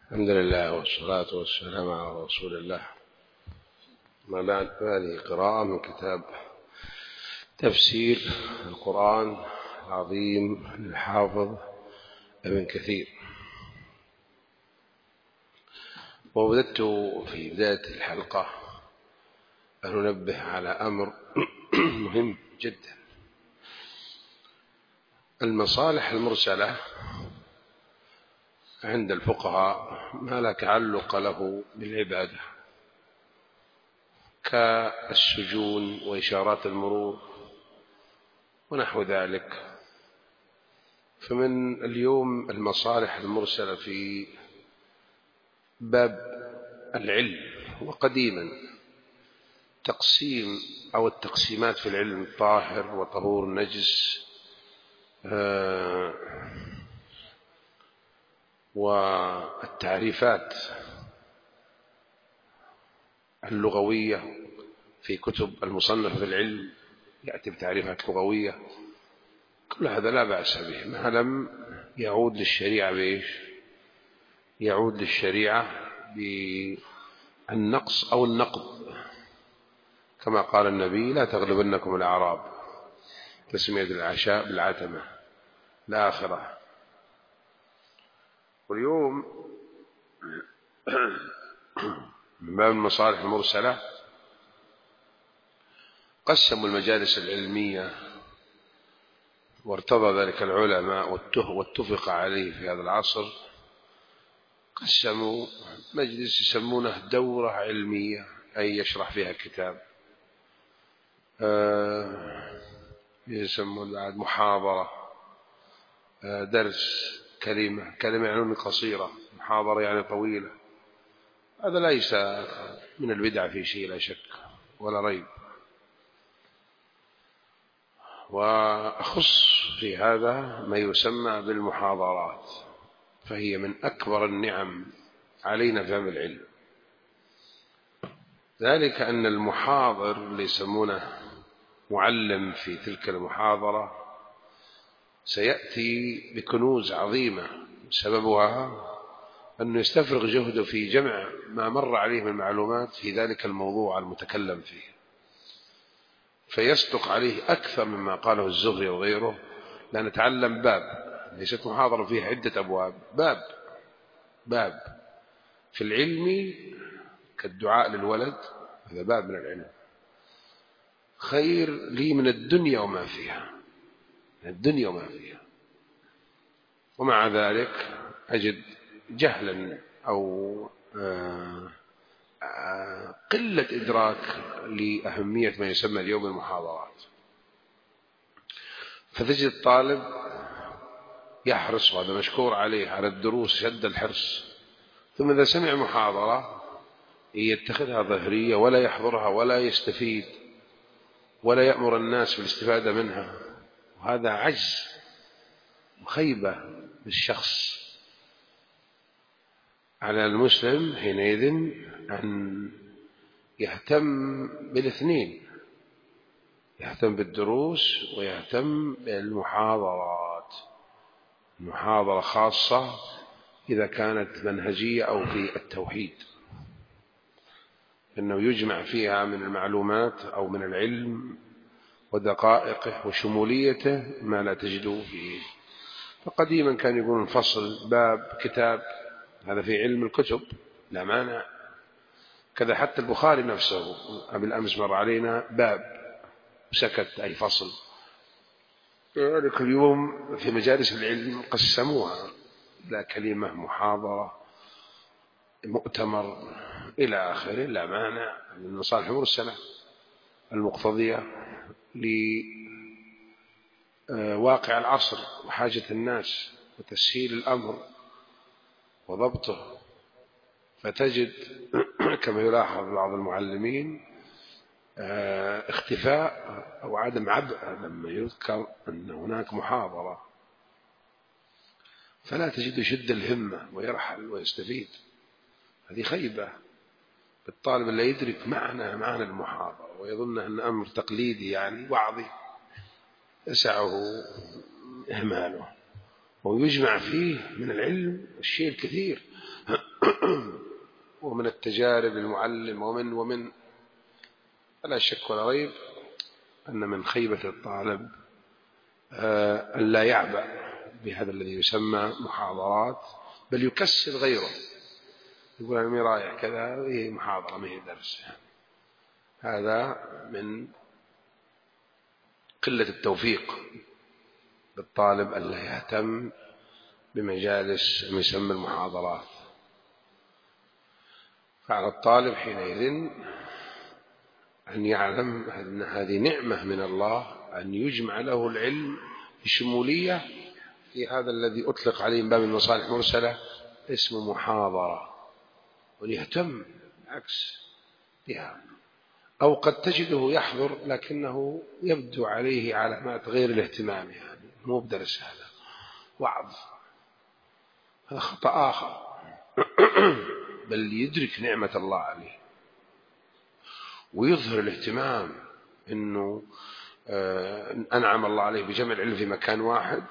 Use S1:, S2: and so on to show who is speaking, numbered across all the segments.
S1: الحمد لله والصلاة والسلام على رسول الله. ما بعد، هذه قراءة من كتاب تفسير القرآن العظيم للحافظ ابن كثير. ووددت في بداية الحلقة أن ننبه على أمر مهم جدا. المصالح المرسلة عند الفقهاء ما لا تعلق له بالعبادة، كالسجون وإشارات المرور ونحو ذلك. فمن اليوم المصالح المرسلة في باب العلم، وقديما تقسيم أو التقسيمات في العلم: طاهر وطهور نجس، والتعريفات اللغوية في كتب المصنف في العلم يأتي بتعريفات لغوية. كل هذا لا بأس به ما لم يعود للشريعة بإيش؟ يعود للشريعة بالنقص أو النقض، كما قال النبي: لا تغلبنكم الأعراب، تسمية العشاء بالعتمة الآخرة. واليوم من باب المصالح المرسلة قسموا المجالس العلمية، وارتضى ذلك العلماء واتفق عليه في هذا العصر. قسموا مجلس يسمونه دورة علمية، أي يشرح فيها كتاب، يسمون بعد محاضرة، درس، كلمة يعني قصيرة، محاضرة يعني طويلة. هذا ليس من البدع في شيء، لا شك ولا ريب. وأخص في هذا ما يسمى بالمحاضرات، فهي من أكبر النعم علينا في هذا العلم. ذلك أن المحاضر اللي يسمونه معلم في تلك المحاضرة سيأتي بكنوز عظيمة، سببها أنه يستفرغ جهده في جمع ما مر عليه من المعلومات في ذلك الموضوع المتكلم فيه، فيصدق عليه أكثر مما قاله الزهري وغيره. لا نتعلم باب، ليست محاضرة فيها عدة أبواب، باب في العلم كالدعاء للولد، هذا باب من العلم، خير لي من الدنيا وما فيها، من الدنيا وما فيها. ومع ذلك أجد جهلا أو قلة إدراك لأهمية ما يسمى اليوم المحاضرات. فتجد الطالب يحرص، وهذا مشكور عليه، على الدروس شد الحرص، ثم إذا سمع محاضرة يتخذها ظهرية ولا يحضرها ولا يستفيد ولا يأمر الناس بالاستفادة منها. وهذا عجز وخيبة بالشخص. على المسلم حينئذ أن يهتم بالاثنين، يهتم بالدروس ويهتم بالمحاضرات. المحاضرة خاصة إذا كانت منهجية أو في التوحيد، إنه يجمع فيها من المعلومات أو من العلم ودقائقه وشموليته ما لا تجده فيه. فقديما كان يقولون فصل، باب، كتاب، هذا في علم الكتب لا مانع. كذا حتى البخاري نفسه قبل أمس مر علينا باب وسكت، أي فصل. ذلك اليوم في مجالس العلم قسموها إلى كلمة، محاضرة، مؤتمر، إلى آخره، لا مانع من المصالح المرسلة المقتضية لواقع العصر وحاجة الناس وتسهيل الأمر وضبطه. فتجد كما يلاحظ بعض المعلمين اختفاء أو عدم عبء لما يذكر أن هناك محاضرة، فلا تجد يشد الهمة ويرحل ويستفيد. هذه خيبة بالطالب اللي يدرك معنى المحاضرة ويظن أن أمر تقليدي يعني وعظي، يسعه إهماله، ويجمع فيه من العلم الشيء الكثير. ومن التجارب المعلم ومن فلا شك ولا ريب أن من خيبة الطالب أن لا يعبأ بهذا الذي يسمى محاضرات، بل يكسل غيره، يقول أنا مي رايح كذا، هي محاضرة ما هي درس. هذا من قلة التوفيق بالطالب أن لا يهتم بمجالس يسمى المحاضرات. فعلى الطالب حينئذ أن يعلم أن هذه نعمة من الله، أن يجمع له العلم بشمولية في هذا الذي أطلق عليه من باب المصالح المرسلة اسمه محاضرة، ويهتم عكس بها. أو قد تجده يحضر لكنه يبدو عليه علامات غير الاهتمام، يعني مو بدرس، هذا وعظ، هذا خطأ آخر. بل يدرك نعمة الله عليه ويظهر الاهتمام أنه أنعم الله عليه بجمع العلم في مكان واحد،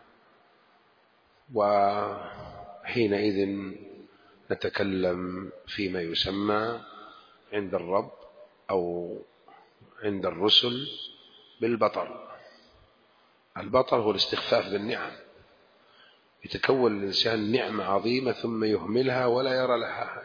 S1: وحينئذ نتكلم فيما يسمى عند الرب أو عند الرسل بالبطر. البطر هو الاستخفاف بالنعم، يتكون الإنسان نعمة عظيمة ثم يهملها ولا يرى لها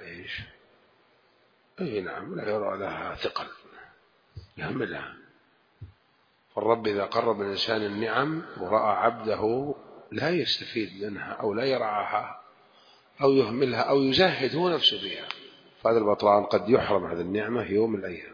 S1: نعم، لا يرى لها ثقل، يهملها. فالرب إذا قرب الإنسان النعم ورأى عبده لا يستفيد منها أو لا يرعاها أو يهملها أو يزهد هو نفسه فيها، فهذا البطلان قد يحرم هذه النعمة يوم من الأيام.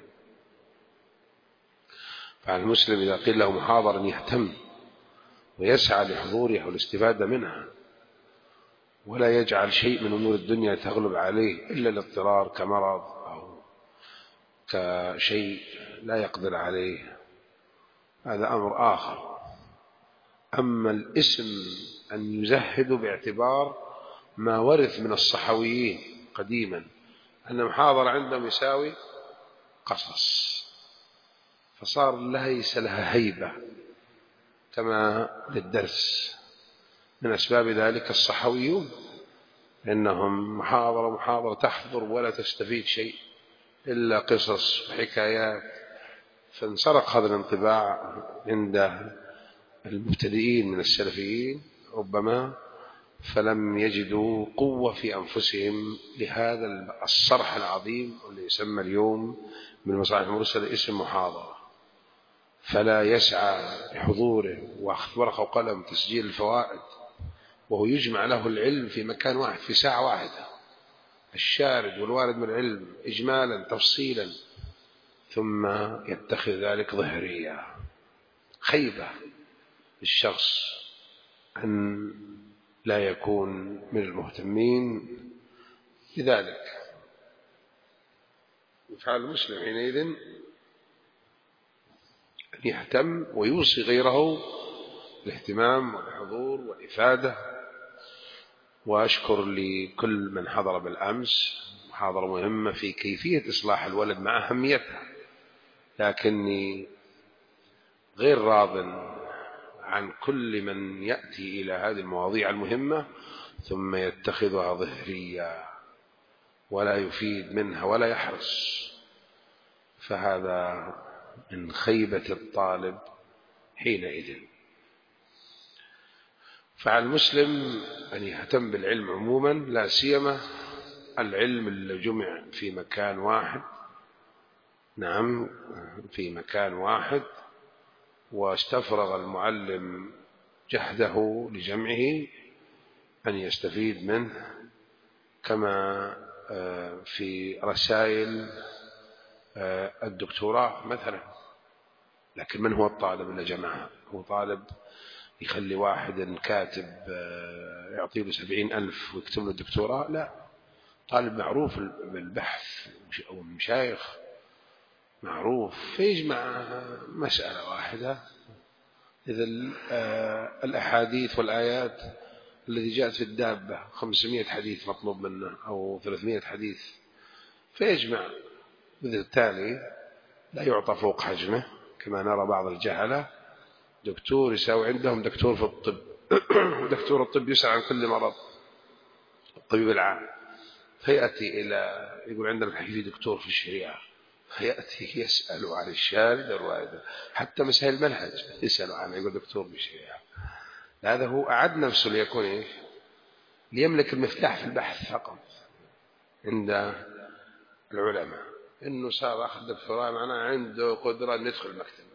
S1: فعلى المسلم إذا قيل له محاضرا يهتم ويسعى لحضورها والاستفادة منها، ولا يجعل شيء من أمور الدنيا تغلب عليه إلا الاضطرار كمرض أو كشيء لا يقدر عليه، هذا أمر آخر. أما الاسم أن يزهد باعتبار ما ورث من الصحويين قديما أن محاضرة عندهم يساوي قصص، فصار ليس لها هيبة كما للدرس. من أسباب ذلك الصحويون، إنهم محاضرة تحضر ولا تستفيد شيء إلا قصص وحكايات، فانسرق هذا الانطباع عند المبتدئين من السلفيين ربما، فلم يجدوا قوة في أنفسهم لهذا الصرح العظيم واللي يسمى اليوم من المصالح المرسلة اسم محاضرة، فلا يسعى لحضوره وأخذ ورقة وقلم تسجيل الفوائد، وهو يجمع له العلم في مكان واحد في ساعة واحدة، الشارد والوارد من العلم إجمالا تفصيلا، ثم يتخذ ذلك ظهرية. خيبة للشخص أن لا يكون من المهتمين لذلك. فعلى المسلم حينئذ أن يهتم ويوصي غيره الاهتمام والحضور والإفادة. وأشكر لكل من حضر بالأمس، محاضرة مهمة في كيفية إصلاح الولد مع أهميتها، لكني غير راض عن كل من يأتي إلى هذه المواضيع المهمة ثم يتخذها ظهرية ولا يفيد منها ولا يحرص، فهذا من خيبة الطالب حينئذ. فعلى المسلم أن يهتم بالعلم عموما، لا سيما العلم اللي جمع في مكان واحد، نعم في مكان واحد، واستفرغ المعلم جهده لجمعه، أن يستفيد منه كما في رسائل الدكتوراه مثلا. لكن من هو الطالب اللي جمعها؟ هو طالب يخلي واحد كاتب يعطيه له 70,000 ويكتب له الدكتوراه؟ لا، طالب معروف بالبحث أو المشايخ معروف، فيجمع مسألة واحدة. إذا الأحاديث والآيات التي جاءت في الدابة 500 حديث مطلوب منه أو 300 حديث، فيجمع. بالتالي لا يعطى فوق حجمه كما نرى بعض الجهلة. دكتور يساوي عندهم دكتور في الطب دكتور الطب يسأل عن كل مرض، الطبيب العام، فيأتي إلى يقول عندنا الحين دكتور في الشريعة، فيأتي يسأل عن الشارد والوارد، حتى مسائل المنهج يسأل عنه، يقول دكتور في الشريعة. هذا هو أعد نفسه ليكون إيش؟ ليملك المفتاح في البحث فقط عند العلماء، إنه صار أخذ دكتوراه معناه عنده قدرة أن يدخل المكتبة،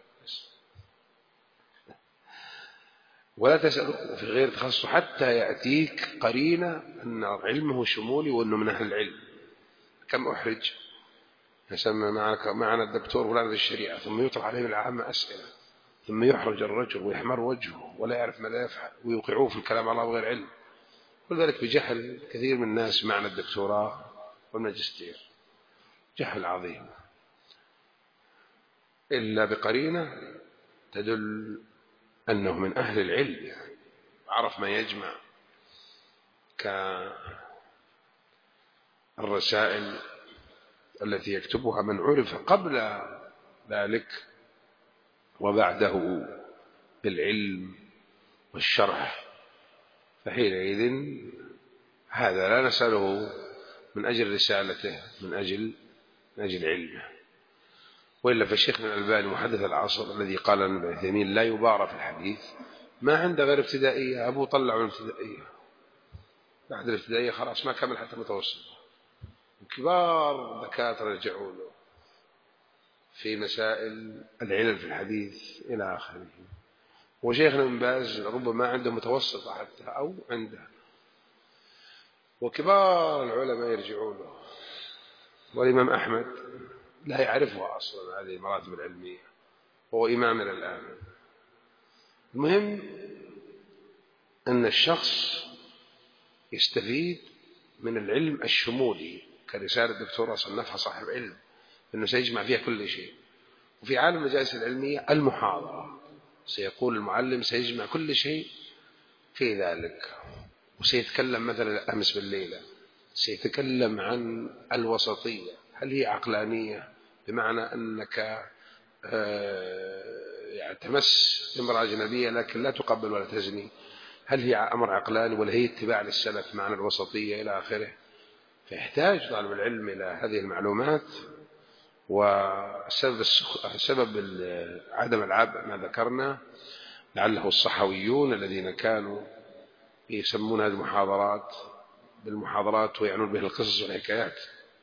S1: ولا تسأل في غير تخصص حتى يأتيك قرينة أن علمه شمولي وأنه من أهل العلم. كم أحرج يسمى معنا الدكتور فلان في الشريعة، ثم يطرح عليه العامة أسئلة، ثم يحرج الرجل ويحمر وجهه ولا يعرف ماذا يفعل، ويوقعوه في الكلام على الله بغير علم. ولذلك بجهل كثير من الناس معنى الدكتوراه والماجستير، جهل عظيم، إلا بقرينة تدل أنه من أهل العلم، عرف ما يجمع، كالرسائل التي يكتبها من عرف قبل ذلك وبعده بالعلم والشرح، فحينئذ هذا لا نسأله من أجل رسالته، من أجل علمه. وإلا فالشيخنا الألباني محدث العصر الذي قال لنا ابن عثيمين لا يبارى في الحديث، ما عنده غير ابتدائية، أبوه طلع من ابتدائية، بعد الابتدائية خلاص ما كمل حتى متوسط، وكبار دكاترة رجعوا له في مسائل العلل في الحديث إلى آخره. وشيخنا ابن باز ربما عنده متوسطة حتى أو عنده، وكبار العلماء يرجعون له. والإمام أحمد لا يعرفها أصلا هذه المراتب العلمية، هو إمامنا الآن. المهم أن الشخص يستفيد من العلم الشمولي، كرسالة الدكتوراه صنفها صاحب علم أنه سيجمع فيها كل شيء. وفي عالم المجالس العلمية المحاضرة سيقول المعلم سيجمع كل شيء في ذلك، وسيتكلم مثلا أمس بالليلة سيتكلم عن الوسطية، هل هي عقلانية بمعنى أنك يعني تمس امرأة أجنبية لكن لا تقبل ولا تزني، هل هي أمر عقلاني ولا هي اتباع للسلف معنى الوسطية إلى آخره. فيحتاج طالب العلم إلى هذه المعلومات. وسبب عدم العبء ما ذكرنا لعله الصحويون الذين كانوا يسمون هذه المحاضرات بالمحاضرات ويعنون بها القصص والحكايات،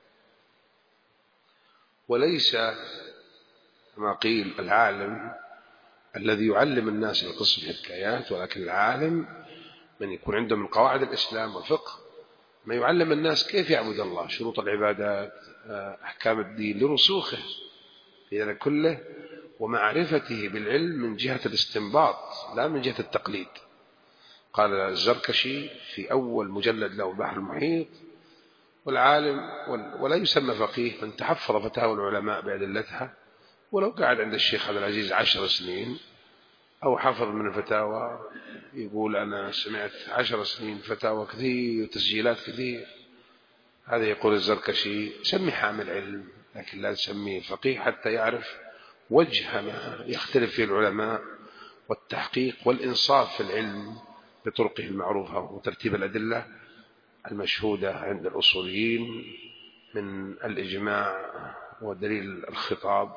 S1: وليس كما قيل العالم الذي يعلم الناس القصص والحكايات، ولكن العالم من يكون عنده من قواعد الإسلام والفقه ما يعلم الناس كيف يعبد الله، شروط العبادات، أحكام الدين، لرسوخه في ذلك كله ومعرفته بالعلم من جهة الاستنباط لا من جهة التقليد. قال الزركشي في أول مجلد له البحر المحيط: والعالم ولا يسمى فقيه من تحفظ فتاوى العلماء بأدلتها، ولو قاعد عند الشيخ عبد العزيز 10 سنين أو حفظ من الفتاوى، يقول أنا سمعت 10 سنين فتاوى كثير وتسجيلات كثير، هذا يقول الزركشي سمي حامل علم لكن لا تسميه فقيه حتى يعرف وجه ما يختلف فيه العلماء والتحقيق والإنصاف في العلم بطرقه المعروفة وترتيب الأدلة المشهودة عند الأصوليين من الإجماع ودليل الخطاب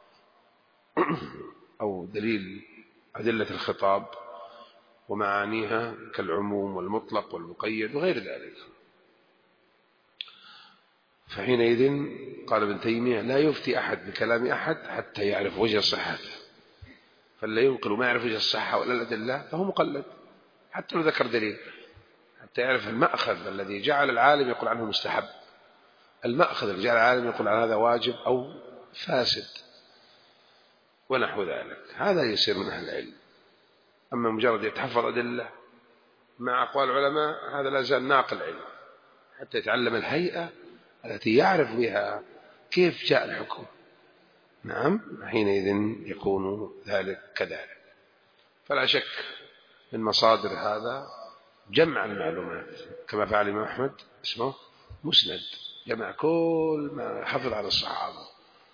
S1: أو دليل أدلة الخطاب ومعانيها كالعموم والمطلق والمقيد وغير ذلك. فحينئذ قال ابن تيمية لا يفتي أحد بكلام أحد حتى يعرف وجه صحته، فلا ينقل ما يعرف وجه الصحة ولا الأدلة فهو مقلد حتى لو ذكر دليل، حتى يعرف المأخذ الذي جعل العالم يقول عنه مستحب، المأخذ الذي جعل العالم يقول عن هذا واجب أو فاسد ونحو ذلك، هذا يصير من أهل العلم. أما مجرد يتحفظ أدلة مع أقوال العلماء هذا لا زال ناقل علم حتى يتعلم الهيئة التي يعرف بها كيف جاء الحكم. نعم، حينئذ يكون ذلك كذلك. فلا شك من مصادر هذا جمع المعلومات كما فعل الإمام أحمد اسمه مسند، جمع كل ما حفظ على الصحابة،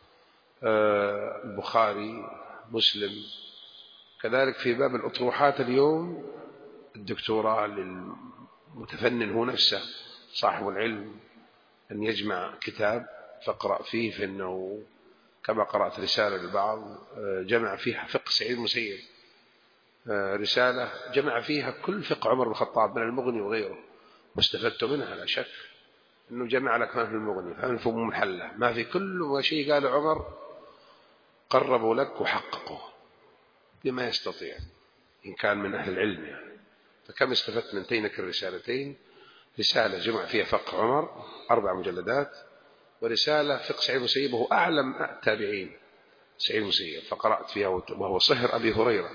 S1: البخاري، مسلم. كذلك في باب الأطروحات اليوم الدكتوراه للمتفنن هو نفسه صاحب العلم أن يجمع كتاب فاقرأ فيه، فإنه كما قرأت رسالة للبعض جمع فيها فقه سعيد المسيب، رسالة جمع فيها كل فقه عمر بن الخطاب من المغني وغيره، واستفدت منها لا شك، أنه جمع لك ما في المغني، ما في أم الحلة، ما في كل شيء قال عمر قربوا لك وحققوا بما يستطيع إن كان من أهل العلم يعني. فكم استفدت من تينك الرسالتين؟ رسالة جمع فيها فقه عمر 4 مجلدات، ورسالة فقه سعيد المسيب، وهو أعلم التابعين سعيد المسيب، فقرأت فيها، وهو صهر أبي هريرة،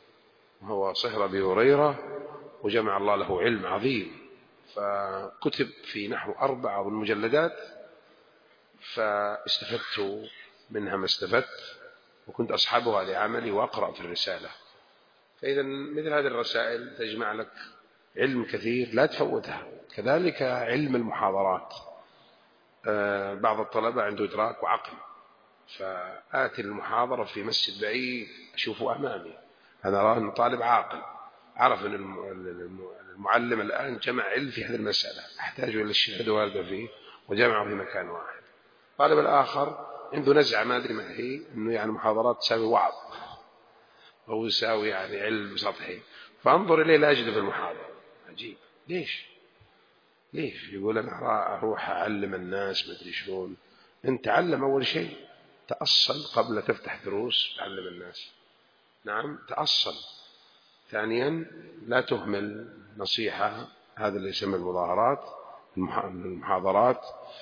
S1: وجمع الله له علم عظيم، فكتب في نحو 4 مجلدات، فاستفدت منها ما استفدت، وكنت أصحبها لعملي وأقرأ في الرسالة. فإذا مثل هذه الرسائل تجمع لك علم كثير لا تفوتها. كذلك علم المحاضرات، بعض الطلبة عنده إدراك وعقل، فآتي المحاضرة في مسجد بعيد أشوفه أمامي، أنا أرى أنه طالب عاقل، عرف أن المعلم الآن جمع علم في هذه المسألة، أحتاج إلى الشهادة واردة فيه، وجمعه في مكان واحد. الطالب الآخر عنده نزعة ما أدري ما هي، أنه يعني محاضرات تساوي وعظ أو يساوي يعني علم سطحي، فأنظر إليه لا أجد في المحاضرة. عجيب، ليش يقول أنا أروح أعلم الناس ما أدري شلون؟ أنت تعلم أول شيء، تأصل قبل تفتح دروس تعلم الناس. نعم تأصل. ثانيا لا تهمل نصيحة، هذا اللي يسمى المحاضرات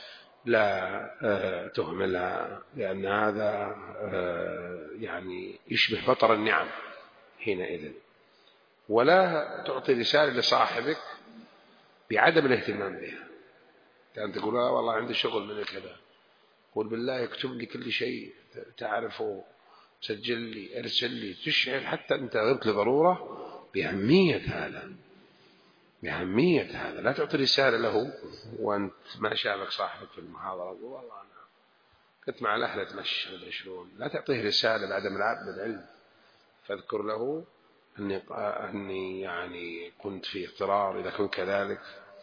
S1: لا تهملها، لأن هذا يعني يشبه فطر النعم حينئذ. ولا تعطي رسالة لصاحبك بعدم الاهتمام بها، كان تقول والله عندي شغل من كذا، قول بالله اكتب لي كل شيء تعرفه، سجل لي، ارسل لي، تشعر حتى أنت غبت لضرورة بأهمية هذا. لا تعطي رسالة له وأنت ما شافك صاحبك في المحاضرة، والله أنا كنت مع الأهل أتمشى مدري شلون. لا تعطيه رسالة بعدم العلم، فاذكر له أني يعني كنت في اضطرار إذا كنت كذلك،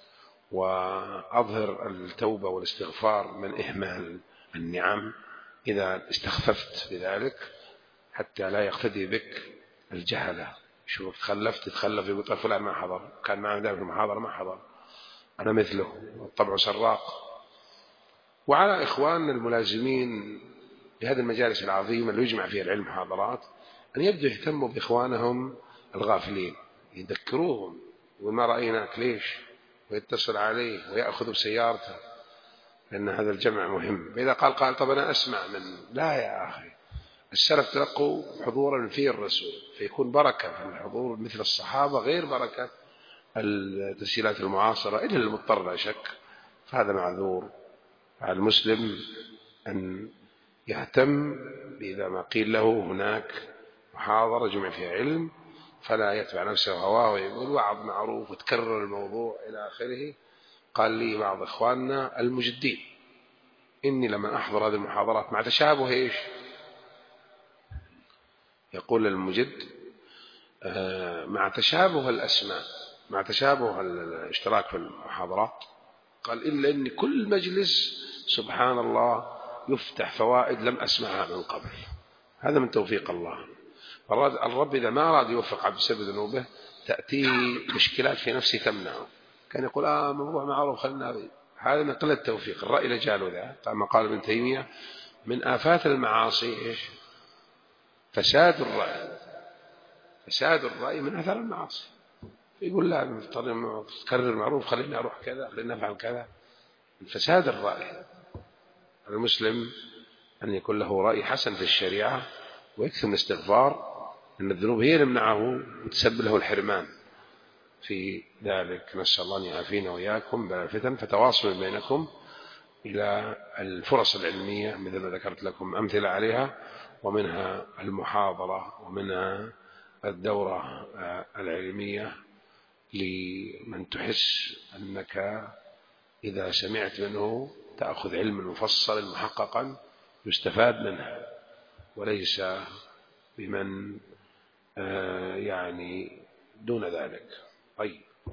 S1: وأظهر التوبة والاستغفار من إهمال النعم إذا استخففت بذلك، حتى لا يقتدي بك الجهلة. شوف تتخلف يقول طيب فلان ما حضر، كان معنا دائما في المحاضرة ما حضر، أنا مثله، الطبع سراق. وعلى إخواننا الملازمين لهذه المجالس العظيمة اللي يجمع فيها العلم محاضرات أن يبدوا يهتموا بإخوانهم الغافلين، يذكروهم، وما رأيناك ليش، ويتصل عليه ويأخذ بسيارته، لأن هذا الجمع مهم. فإذا قال طب أنا أسمع من، لا يا أخي، السلف تلقوا حضورا في الرسول، فيكون بركة في الحضور مثل الصحابة، غير بركة التسجيلات المعاصرة إلا المضطر لا شك، فهذا معذور. على المسلم أن يهتم إذا ما قيل له هناك محاضرة جمع فيها علم، فلا يتبع نفسه هواه ويقول وعظ معروف وتكرر الموضوع إلى آخره. قال لي بعض إخواننا المجدين إني لما أحضر هذه المحاضرات مع تشابه إيش، يقول المجد مع تشابه الأسماء، مع تشابه الاشتراك في المحاضرات، قال إلا أن كل مجلس سبحان الله يفتح فوائد لم أسمعها من قبل. هذا من توفيق الله. الرب إذا ما أراد يوفق عبد بسبب ذنوبه تأتيه مشكلات في نفسه تمنعه. كان يقول موضوع معروف خلنا به، هذا من قلة التوفيق. الرأي لجاله ذا، كما قال ابن تيمية من آفات المعاصي إيش؟ فساد الرأي من أثر المعاصي. يقول لا تكرر معروف، خلينا أروح كذا، خلينا نفعل كذا، من فساد الرأي. المسلم أن يكون له رأي حسن في الشريعة ويكثر من الاستغفار، أن الذنوب هي اللي منعه وتسبب له الحرمان في ذلك. نسأل الله أن يعافينا وإياكم بلا الفتن. فتواصلوا بينكم إلى الفرص العلمية مثل ما ذكرت لكم أمثلة عليها، ومنها المحاضرة ومنها الدورة العلمية، لمن تحس أنك إذا سمعت منه تأخذ علم مفصل محققا يستفاد منه، وليس بمن يعني دون ذلك. طيب.